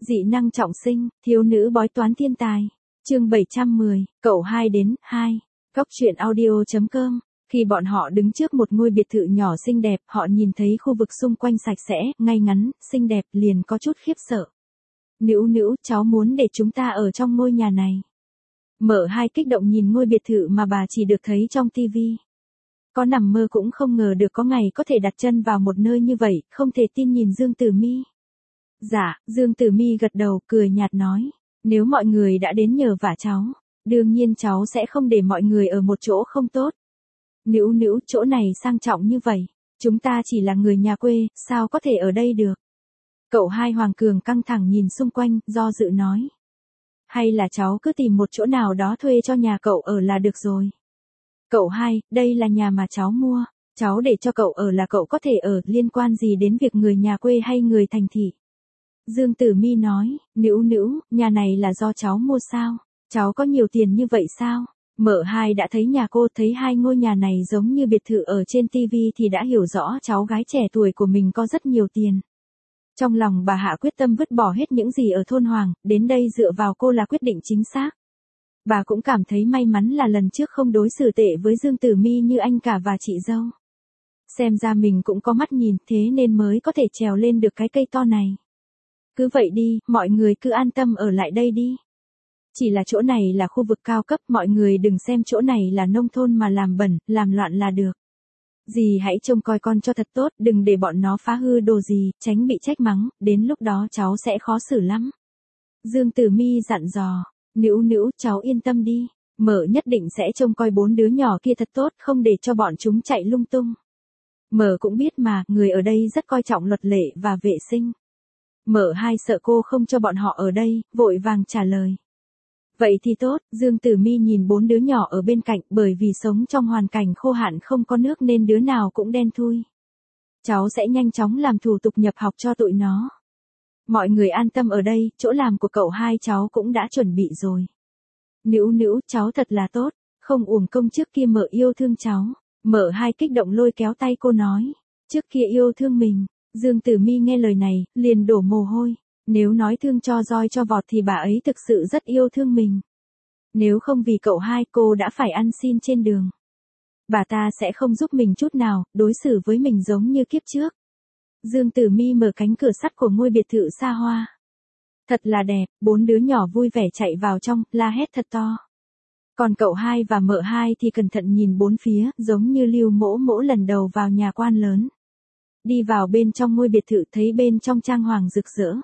Dị năng trọng sinh, thiếu nữ bói toán thiên tài. Chương 710, cậu 2 đến 2. Góc truyện audio.com. Khi bọn họ đứng trước một ngôi biệt thự nhỏ xinh đẹp, họ nhìn thấy khu vực xung quanh sạch sẽ, ngay ngắn, xinh đẹp, liền có chút khiếp sợ. Nữu nữu, cháu muốn để chúng ta ở trong ngôi nhà này. Mở hai kích động nhìn ngôi biệt thự mà bà chỉ được thấy trong tivi. Có nằm mơ cũng không ngờ được có ngày có thể đặt chân vào một nơi như vậy, không thể tin nhìn Dương Tử Mi. Dạ, Dương Tử Mi gật đầu, cười nhạt nói, nếu mọi người đã đến nhờ vả cháu, đương nhiên cháu sẽ không để mọi người ở một chỗ không tốt. Nữu nữu, chỗ này sang trọng như vậy, chúng ta chỉ là người nhà quê, sao có thể ở đây được? Cậu hai Hoàng Cường căng thẳng nhìn xung quanh, do dự nói. Hay là cháu cứ tìm một chỗ nào đó thuê cho nhà cậu ở là được rồi. Cậu hai, đây là nhà mà cháu mua, cháu để cho cậu ở là cậu có thể ở, liên quan gì đến việc người nhà quê hay người thành thị? Dương Tử Mi nói, nữu nữu, nhà này là do cháu mua sao? Cháu có nhiều tiền như vậy sao? Mở hai đã thấy nhà cô, thấy hai ngôi nhà này giống như biệt thự ở trên TV thì đã hiểu rõ cháu gái trẻ tuổi của mình có rất nhiều tiền. Trong lòng bà Hạ quyết tâm vứt bỏ hết những gì ở thôn Hoàng, đến đây dựa vào cô là quyết định chính xác. Bà cũng cảm thấy may mắn là lần trước không đối xử tệ với Dương Tử Mi như anh cả và chị dâu. Xem ra mình cũng có mắt nhìn, thế nên mới có thể trèo lên được cái cây to này. Cứ vậy đi, mọi người cứ an tâm ở lại đây đi. Chỉ là chỗ này là khu vực cao cấp, mọi người đừng xem chỗ này là nông thôn mà làm bẩn, làm loạn là được. Dì hãy trông coi con cho thật tốt, đừng để bọn nó phá hư đồ gì, tránh bị trách mắng, đến lúc đó cháu sẽ khó xử lắm. Dương Tử Mi dặn dò, nữu nữu, cháu yên tâm đi, Mở nhất định sẽ trông coi 4 đứa nhỏ kia thật tốt, không để cho bọn chúng chạy lung tung. Mở cũng biết mà, người ở đây rất coi trọng luật lệ và vệ sinh. Mở hai sợ cô không cho bọn họ ở đây, vội vàng trả lời. Vậy thì tốt, Dương Tử Mi nhìn 4 đứa nhỏ ở bên cạnh, bởi vì sống trong hoàn cảnh khô hạn không có nước nên đứa nào cũng đen thui. Cháu sẽ nhanh chóng làm thủ tục nhập học cho tụi nó. Mọi người an tâm ở đây, chỗ làm của cậu hai cháu cũng đã chuẩn bị rồi. Nữu nữu, cháu thật là tốt, không uổng công trước kia Mở yêu thương cháu. Mở hai kích động lôi kéo tay cô nói, trước kia yêu thương mình. Dương Tử Mi nghe lời này, liền đổ mồ hôi. Nếu nói thương cho roi cho vọt thì bà ấy thực sự rất yêu thương mình. Nếu không vì cậu hai cô đã phải ăn xin trên đường. Bà ta sẽ không giúp mình chút nào, đối xử với mình giống như kiếp trước. Dương Tử Mi mở cánh cửa sắt của ngôi biệt thự xa hoa. Thật là đẹp, 4 đứa nhỏ vui vẻ chạy vào trong, la hét thật to. Còn cậu hai và Mợ hai thì cẩn thận nhìn bốn phía, giống như Lưu Mỗ Mỗ lần đầu vào nhà quan lớn. Đi vào bên trong ngôi biệt thự thấy bên trong trang hoàng rực rỡ.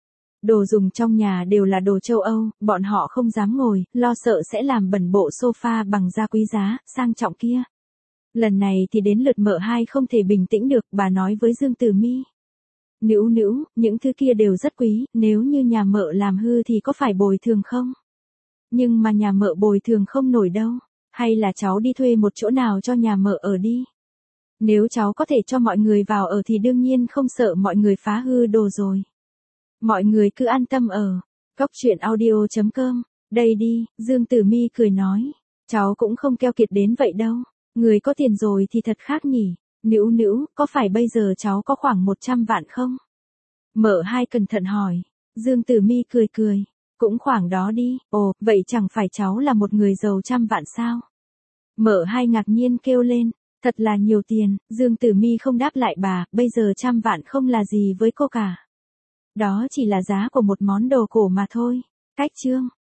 Đồ dùng trong nhà đều là đồ châu Âu, bọn họ không dám ngồi, lo sợ sẽ làm bẩn bộ sofa bằng da quý giá, sang trọng kia. Lần này thì đến lượt Mợ hai không thể bình tĩnh được, bà nói với Dương Tử Mi. Nữu nữu, những thứ kia đều rất quý, nếu như nhà Mợ làm hư thì có phải bồi thường không? Nhưng mà nhà Mợ bồi thường không nổi đâu, hay là cháu đi thuê một chỗ nào cho nhà Mợ ở đi. Nếu cháu có thể cho mọi người vào ở thì đương nhiên không sợ mọi người phá hư đồ rồi. Mọi người cứ an tâm ở. Góc truyện audio.com. Đây đi, Dương Tử Mi cười nói. Cháu cũng không keo kiệt đến vậy đâu. Người có tiền rồi thì thật khác nhỉ. Nữu nữu, có phải bây giờ cháu có khoảng 100 vạn không? Mở hai cẩn thận hỏi. Dương Tử Mi cười cười. Cũng khoảng đó đi. Ồ, vậy chẳng phải cháu là một người giàu trăm vạn sao? Mở hai ngạc nhiên kêu lên. Thật là nhiều tiền, Dương Tử Mi không đáp lại bà, bây giờ 100 vạn không là gì với cô cả. Đó chỉ là giá của một món đồ cổ mà thôi. Cách chương.